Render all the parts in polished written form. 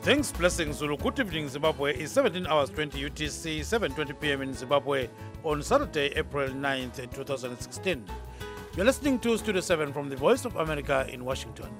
Thanks, blessings, Zulu. Good evening, Zimbabwe. It's 17 hours 20 UTC, 7:20 p.m. in Zimbabwe on Saturday, April 9th, 2016. You're listening to Studio 7 from the Voice of America in Washington.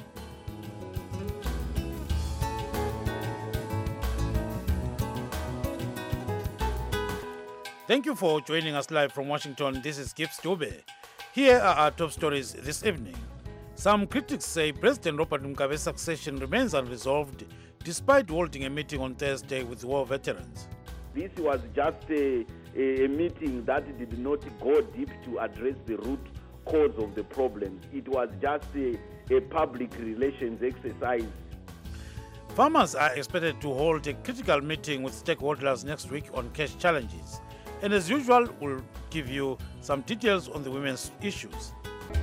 Thank you for joining us live from Washington. This is Gibbs Dube. Here are our top stories this evening. Some critics say President Robert Mugabe's succession remains unresolved despite holding a meeting on Thursday with war veterans. This was just a meeting that did not go deep to address the root cause of the problems. It was just a public relations exercise. Farmers are expected to hold a critical meeting with stakeholders next week on cash challenges. And as usual, we'll give you some details on the women's issues.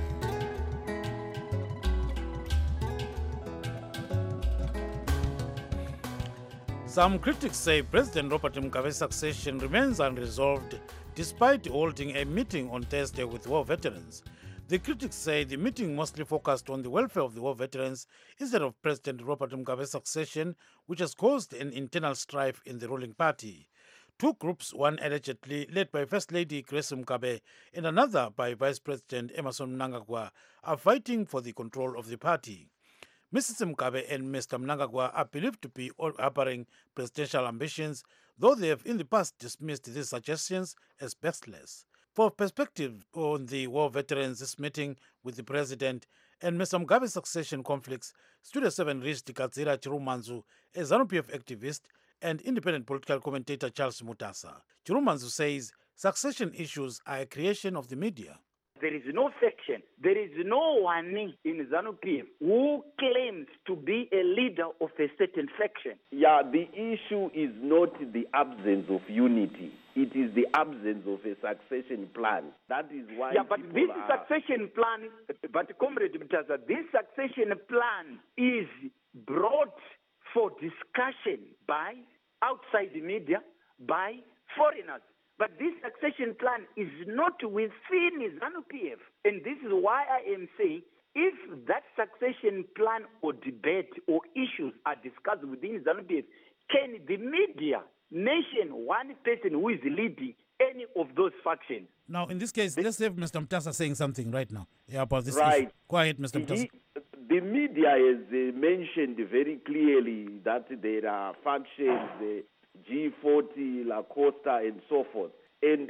Some critics say President Robert Mugabe's succession remains unresolved despite holding a meeting on Thursday with war veterans. The critics say the meeting mostly focused on the welfare of the war veterans instead of President Robert Mugabe's succession, which has caused an internal strife in the ruling party. Two groups, one allegedly led by First Lady Grace Mugabe and another by Vice President Emmerson Mnangagwa, are fighting for the control of the party. Mrs. Mugabe and Mr. Mnangagwa are believed to be harboring presidential ambitions, though they have in the past dismissed these suggestions as baseless. For perspective on the war veterans, this meeting with the president and Mr. Mugabe's succession conflicts, Studio 7 reached Gadzira Chirumanzu, a ZANU-PF activist, and independent political commentator Charles Mutasa. Chirumanzu says succession issues are a creation of the media. There is no faction, there is no one in ZANU-PF who claims to be a leader of a certain faction. Yeah, the issue is not the absence of unity. It is the absence of a succession plan. That is why. Yeah, but this succession plan, Comrade Mutasa, this succession plan is brought for discussion by outside the media, by foreigners. But this succession plan is not within ZANU-PF. And this is why I am saying, if that succession plan or debate or issues are discussed within ZANU-PF, can the media mention one person who is leading any of those factions? Now, in this case, let's have Mr. Mutasa saying something right now about this right issue. Go ahead, Mr. Mutasa. The media has mentioned very clearly that there are factions, the G40, La Costa, and so forth. And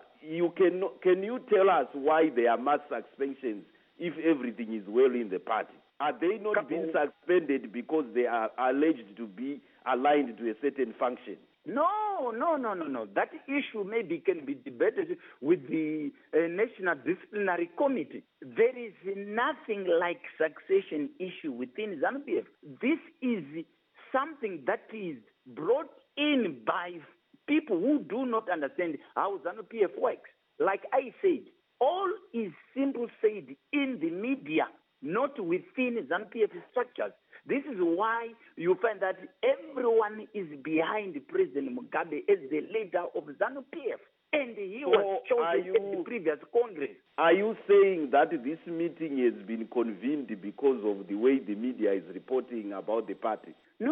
can you tell us why there are mass suspensions if everything is well in the party? Are they not being suspended because they are alleged to be aligned to a certain function? No. That issue maybe can be debated with the National Disciplinary Committee. There is nothing like succession issue within ZANU-PF. This is something that is brought in by people who do not understand how ZANU-PF works. Like I said, all is simply said in the media, not within ZANU-PF structures. This is why you find that everyone is behind President Mugabe as the leader of ZANU-PF. And he was chosen at the previous Congress. Are you saying that this meeting has been convened because of the way the media is reporting about the party? No.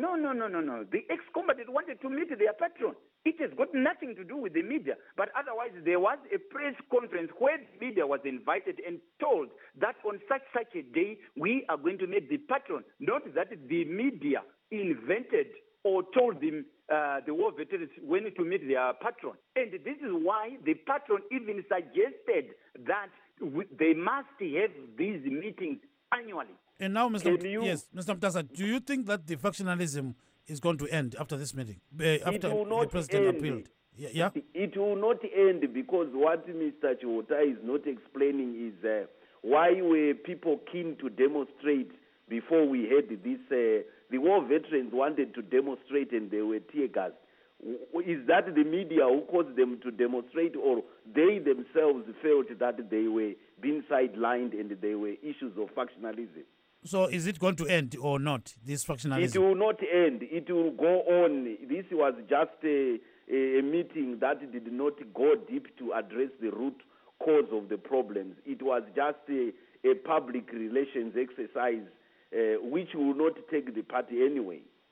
The ex-combatant wanted to meet their patron. It has got nothing to do with the media. But otherwise, there was a press conference where the media was invited and told that on such a day, we are going to meet the patron. Not that the media invented or told them the war veterans when to meet their patron. And this is why the patron even suggested that they must have these meetings annually. And now, Mr. Mutasa, do you think that the factionalism is going to end after this meeting? After the president appealed? Yeah? It will not end because what Mr. Chiwota is not explaining is why were people keen to demonstrate before we had this. The war veterans wanted to demonstrate and they were tear gassed. Is that the media who caused them to demonstrate, or they themselves felt that they were being sidelined and they were issues of factionalism? So is it going to end or not, this factionalism? It will not end. It will go on. This was just a meeting that did not go deep to address the root cause of the problems. It was just a public relations exercise which will not take the party anyway.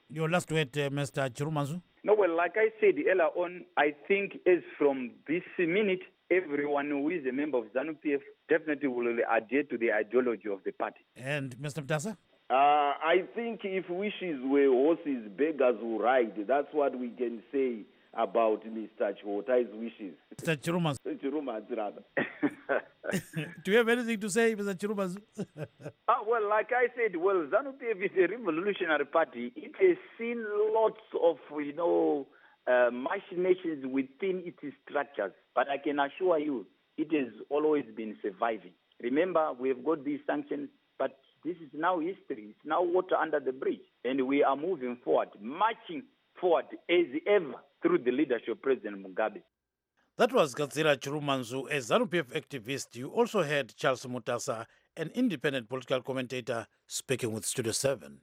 Your last word, Mr. Chirumanzu? No, well, like I said earlier on, I think as from this minute, everyone who is a member of ZANU-PF definitely will adhere to the ideology of the party. And Mr. Mtasa? I think if wishes were horses, beggars will ride. That's what we can say about Mr. Chihotai's wishes. Mr. Chirumanzu? Chirumanzu, rather. Do you have anything to say, Mr. Chirumanzu? Well, like I said, well, ZANU-PF is a revolutionary party. It has seen lots of, machinations within its structures. But I can assure you, it has always been surviving. Remember, we have got these sanctions, but this is now history. It's now water under the bridge. And we are moving forward, marching forward as ever through the leadership of President Mugabe. That was Gadzira Chirumanzu, a ZANU-PF activist. You also heard Charles Mutasa, an independent political commentator, speaking with Studio 7.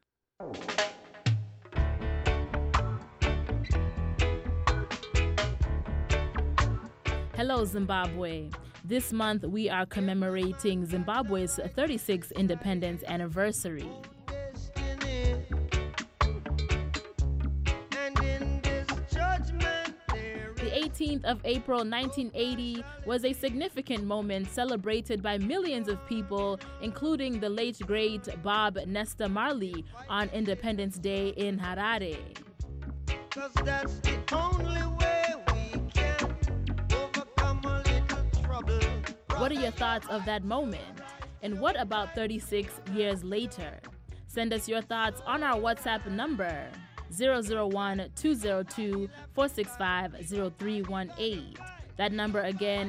Hello, Zimbabwe. This month, we are commemorating Zimbabwe's 36th independence anniversary. The 18th of April 1980 was a significant moment celebrated by millions of people, including the late great Bob Nesta Marley on Independence Day in Harare. 'Cause that's the only way we can overcome a little trouble. What are your thoughts of that moment? And what about 36 years later? Send us your thoughts on our WhatsApp number 001-202-465-0318. That number again,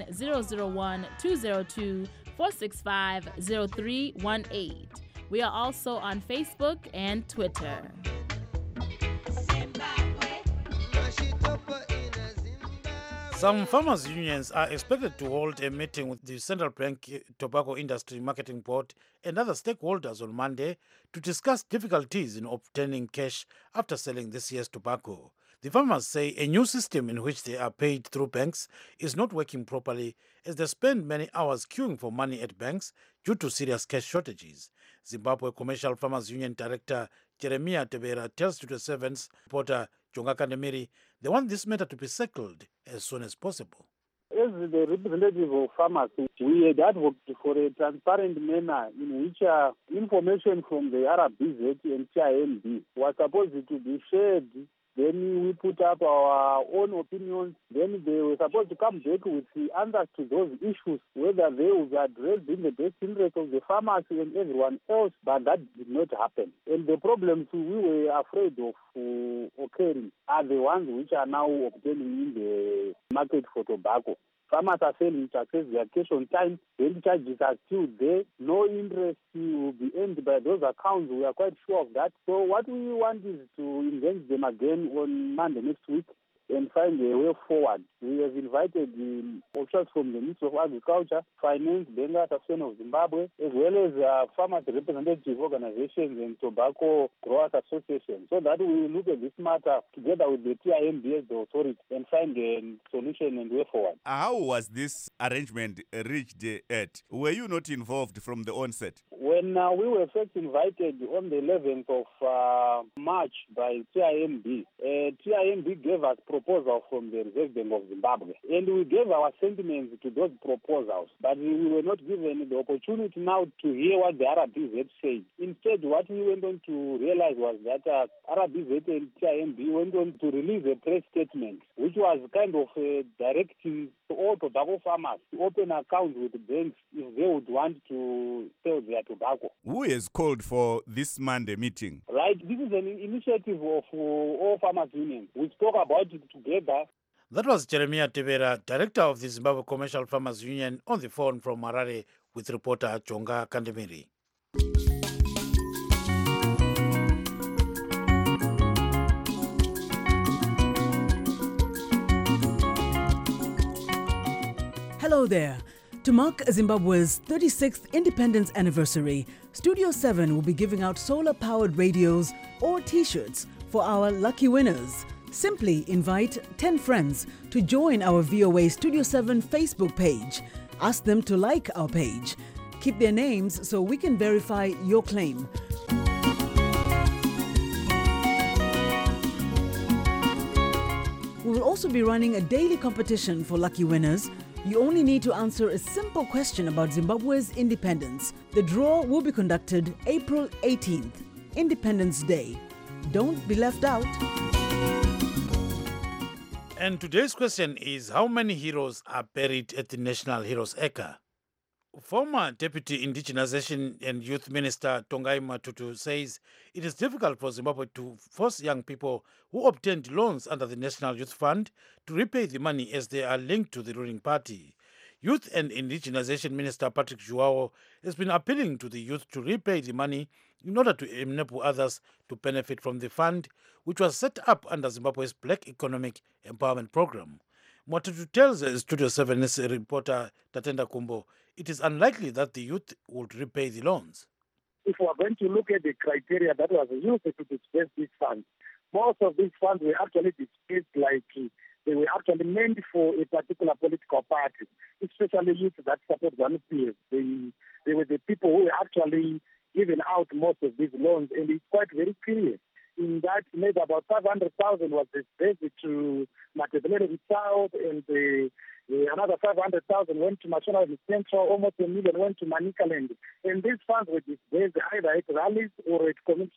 001-202-465-0318. We are also on Facebook and Twitter. Some farmers' unions are expected to hold a meeting with the Central Bank Tobacco Industry Marketing Board and other stakeholders on Monday to discuss difficulties in obtaining cash after selling this year's tobacco. The farmers say a new system in which they are paid through banks is not working properly, as they spend many hours queuing for money at banks due to serious cash shortages. Zimbabwe Commercial Farmers Union Director Jeremiah Tebera tells Studio 7's reporter Jonga Kandemiri they want this matter to be settled as soon as possible. As the representative of farmers, we had advocated for a transparent manner in which information from the RBZ and TIMB was supposed to be shared. Then we put up our own opinions. Then they were supposed to come back with the answers to those issues, whether they would be addressed in the best interest of the farmers and everyone else, but that did not happen. And the problems we were afraid of occurring are the ones which are now obtaining in the market for tobacco. Farmers are failing to access their cash on time. Then charges are still there. No interest will be earned by those accounts. We are quite sure of that. So what we want is to engage them again on Monday next week and find a way forward. We have invited the officials from the Ministry of Agriculture, Finance, Benga Association of Zimbabwe, as well as farmers representative organizations and tobacco growers associations, so that we will look at this matter together with the TIMB as the authority and find a solution and way forward. How was this arrangement reached at? Were you not involved from the onset? When we were first invited on the 11th of March by TIMB, TIMB gave us proposals from the Reserve Bank of Zimbabwe, and we gave our sentiments to those proposals, but we were not given the opportunity now to hear what the RBZ said. Instead, what we went on to realize was that RBZ and TIMB went on to release a press statement, which was kind of directing all tobacco farmers to open accounts with banks if they would want to sell their tobacco. Who has called for this Monday meeting? Right, this is an initiative of all farmers' unions. We spoke about it together. That was Jeremiah Tebera, director of the Zimbabwe Commercial Farmers Union, on the phone from Harare with reporter Jonga Kandemiri. Hello there. To mark Zimbabwe's 36th independence anniversary, Studio 7 will be giving out solar-powered radios or T-shirts for our lucky winners. Simply invite 10 friends to join our VOA Studio 7 Facebook page. Ask them to like our page. Keep their names so we can verify your claim. also be running a daily competition for lucky winners. You only need to answer a simple question about Zimbabwe's independence. The draw will be conducted April 18th, Independence Day. Don't be left out. And today's question is, how many heroes are buried at the National Heroes Acre? Former Deputy Indigenization and Youth Minister Tongai Matutu says it is difficult for Zimbabwe to force young people who obtained loans under the National Youth Fund to repay the money as they are linked to the ruling party. Youth and Indigenization Minister Patrick Joao has been appealing to the youth to repay the money in order to enable others to benefit from the fund, which was set up under Zimbabwe's Black Economic Empowerment Program. Matutu tells Studio 7's reporter Tatenda Kumbo it is unlikely that the youth would repay the loans. If we are going to look at the criteria that was used to disperse these funds, most of these funds were actually dispersed like they were actually meant for a particular political party, especially youth that support ZANU-PF. They were the people who were actually giving out most of these loans, and it's quite very clear in that maybe about 500,000 was dispersed to Matabele South, and another 500,000 went to Mashona Central, almost 1 million went to Manicaland. And these funds were dispersed either at rallies or at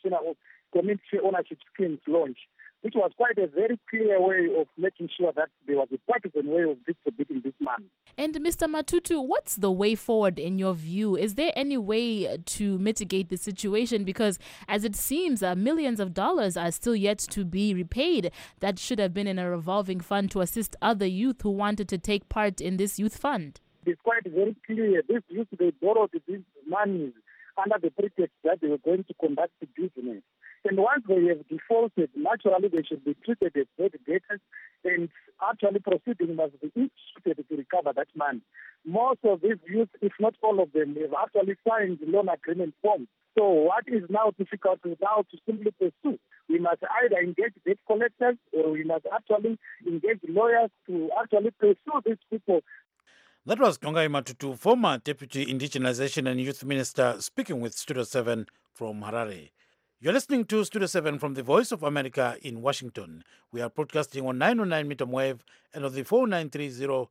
community ownership schemes launch, which was quite a very clear way of making sure that there was a partisan way of distributing this money. And Mr. Matutu, what's the way forward in your view? Is there any way to mitigate the situation? Because as it seems, millions of dollars are still yet to be repaid that should have been in a revolving fund to assist other youth who wanted to take part in this youth fund. It's quite very clear. These youth, they borrowed these monies under the pretext that they were going to conduct the business. And once they have defaulted, naturally they should be treated as bad debtors, and actually proceeding must be instituted to recover that money. Most of these youth, if not all of them, have actually signed loan agreement forms. So what is now difficult is now to simply pursue. We must either engage debt collectors or we must actually engage lawyers to actually pursue these people. That was Tongai Matutu, former Deputy Indigenization and Youth Minister, speaking with Studio 7 from Harare. You're listening to Studio 7 from the Voice of America in Washington. We are broadcasting on 909 medium wave and on the 4930,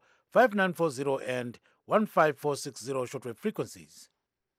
5940 and 15460 shortwave frequencies.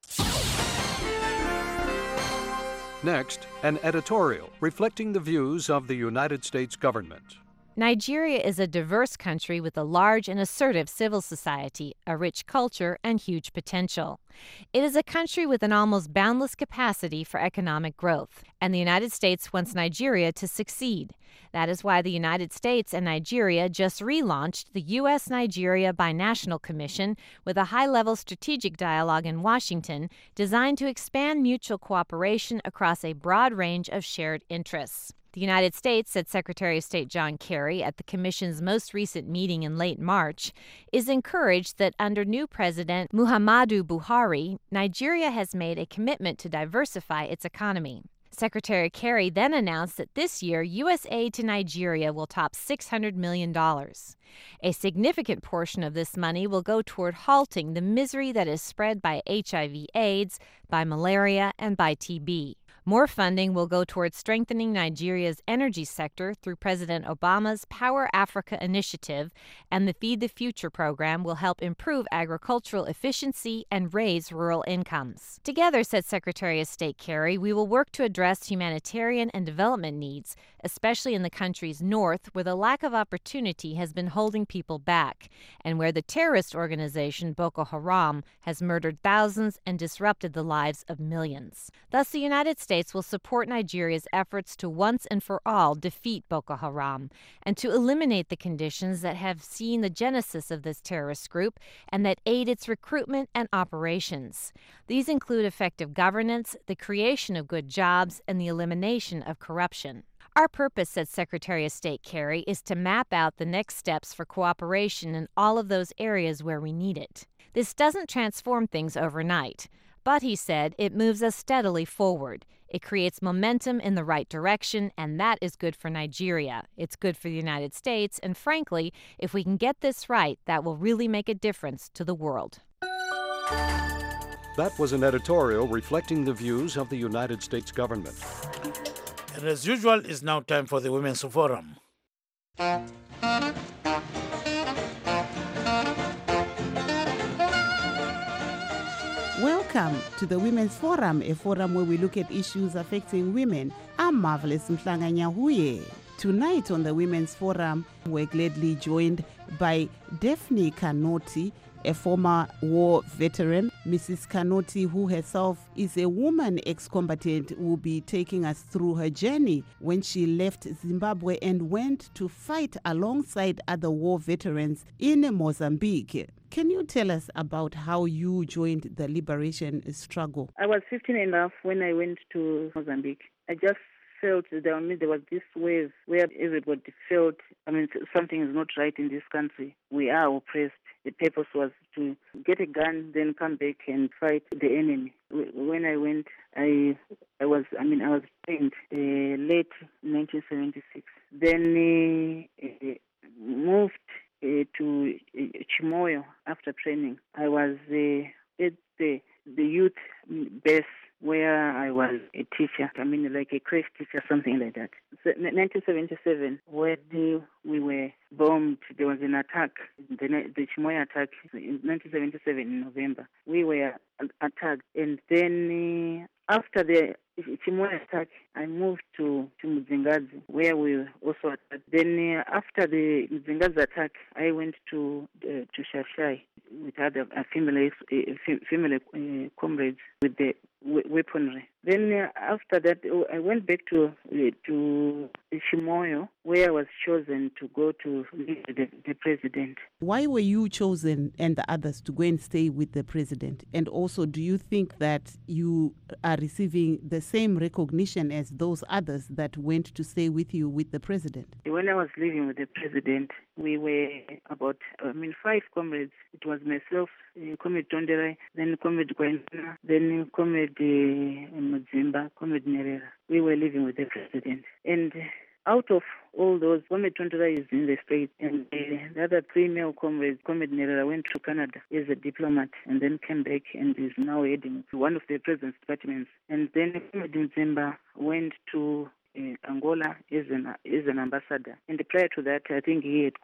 Next, an editorial reflecting the views of the United States government. Nigeria is a diverse country with a large and assertive civil society, a rich culture, and huge potential. It is a country with an almost boundless capacity for economic growth, and the United States wants Nigeria to succeed. That is why the United States and Nigeria just relaunched the U.S.-Nigeria Binational Commission with a high-level strategic dialogue in Washington designed to expand mutual cooperation across a broad range of shared interests. The United States, said Secretary of State John Kerry at the Commission's most recent meeting in late March, is encouraged that under new President Muhammadu Buhari, Nigeria has made a commitment to diversify its economy. Secretary Kerry then announced that this year, U.S. aid to Nigeria will top $600 million. A significant portion of this money will go toward halting the misery that is spread by HIV/AIDS, by malaria, and by TB. More funding will go towards strengthening Nigeria's energy sector through President Obama's Power Africa initiative, and the Feed the Future program will help improve agricultural efficiency and raise rural incomes. Together, said Secretary of State Kerry, we will work to address humanitarian and development needs, especially in the country's north, where the lack of opportunity has been holding people back, and where the terrorist organization Boko Haram has murdered thousands and disrupted the lives of millions. Thus, the United States will support Nigeria's efforts to once and for all defeat Boko Haram and to eliminate the conditions that have seen the genesis of this terrorist group and that aid its recruitment and operations. These include effective governance, the creation of good jobs, and the elimination of corruption. Our purpose, said Secretary of State Kerry, is to map out the next steps for cooperation in all of those areas where we need it. This doesn't transform things overnight, but, he said, it moves us steadily forward. It creates momentum in the right direction, and that is good for Nigeria. It's good for the United States, and frankly, if we can get this right, that will really make a difference to the world. That was an editorial reflecting the views of the United States government. And as usual, it's now time for the Women's Forum. Welcome to the Women's Forum, a forum where we look at issues affecting women. I'm Marvelous Mhlanga Nyahuye. Tonight on the Women's Forum, we're gladly joined by Daphne Kanoti, a former war veteran. Mrs. Kanoti, who herself is a woman ex-combatant, will be taking us through her journey when she left Zimbabwe and went to fight alongside other war veterans in Mozambique. Can you tell us about how you joined the liberation struggle? I was 15 and a half when I went to Mozambique. I just felt that there was this wave where everybody felt, something is not right in this country. We are oppressed. The purpose was to get a gun, then come back and fight the enemy. When I went, I was trained late 1976. Then moved to Chimoyo after training. I was at the youth base where I was a teacher, like a crash teacher, something like that. So, 1977, when we were bombed, there was an attack, the Chimoyo attack in 1977 in November. We were attacked, and then after the Chimoyo attack, I moved to Mzingazi, where we were also attacked. Then after the Mzingazi attack, I went to Shashai with other female comrades with the weaponry. Then after that, I went back to Chimoyo, where I was chosen to go to meet the president. Why were you chosen and the others to go and stay with the president? And also, do you think that you are receiving the same recognition as those others that went to stay with you with the president? When I was living with the president, we were about 5 comrades. It was myself, Comrade Tondere, then Comrade Kwainana, then Comrade Muzimba, Comrade Nerera. We were living with the president. And out of all those, Comrade Tondera is in the States, and the other 3 male comrades, Comrade Nerera, went to Canada as a diplomat and then came back and is now heading to one of the president's departments. And then Comrade Muzimba went to Angola as an ambassador. And prior to that, I think he had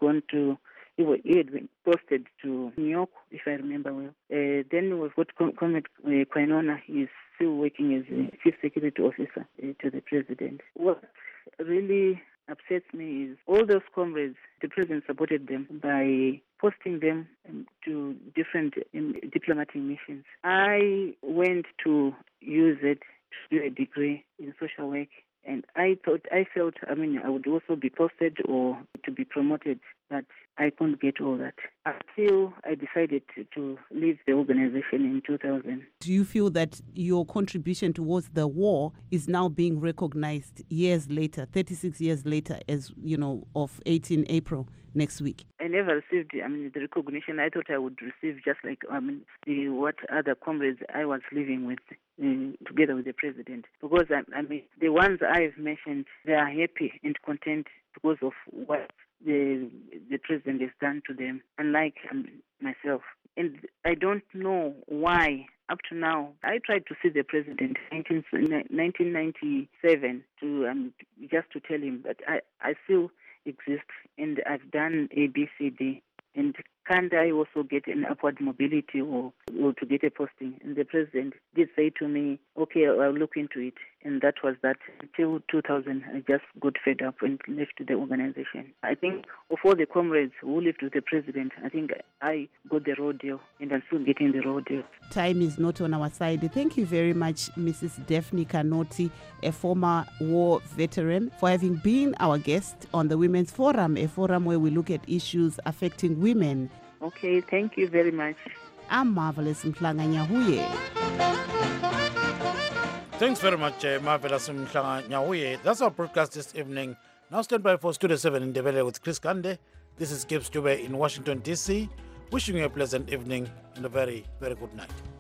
been posted to New York, if I remember well. Then we've got Comrade Kwainona. He's still working as a chief security officer to the president. What really upsets me is all those comrades, the president supported them by posting them to different diplomatic missions. I went to use it to do a degree in social work. And I felt I would also be posted or to be promoted, but I couldn't get all that until I decided to leave the organization in 2000. Do you feel that your contribution towards the war is now being recognized years later, 36 years later, as, of 18 April next week? I never received, the recognition. I thought I would receive just like, what other comrades I was living with together with the president. Because, the ones I've mentioned, they are happy and content because of what the president has done to them, unlike myself. And I don't know why, up to now, I tried to see the president in 1997 just to tell him that I still exist and I've done A, B, C, D. And can't I also get an upward mobility or to get a posting? And the president did say to me, okay, I'll look into it. And that was that. Until 2000, I just got fed up and left the organization. I think of all the comrades who lived with the president, I think I got the raw deal and I'm still getting the raw deal. Time is not on our side. Thank you very much, Mrs. Daphne Kanoti, a former war veteran, for having been our guest on the Women's Forum, a forum where we look at issues affecting women. Okay, thank you very much. I'm Marvelous Mhlanga Nyahuye. Thanks very much, Marvelous Mhlanga Nyahuye. That's our broadcast this evening. Now stand by for Studio 7 in Ndebele with Chris Kande. This is Gibbs Dube in Washington, D.C., wishing you a pleasant evening and a very, very good night.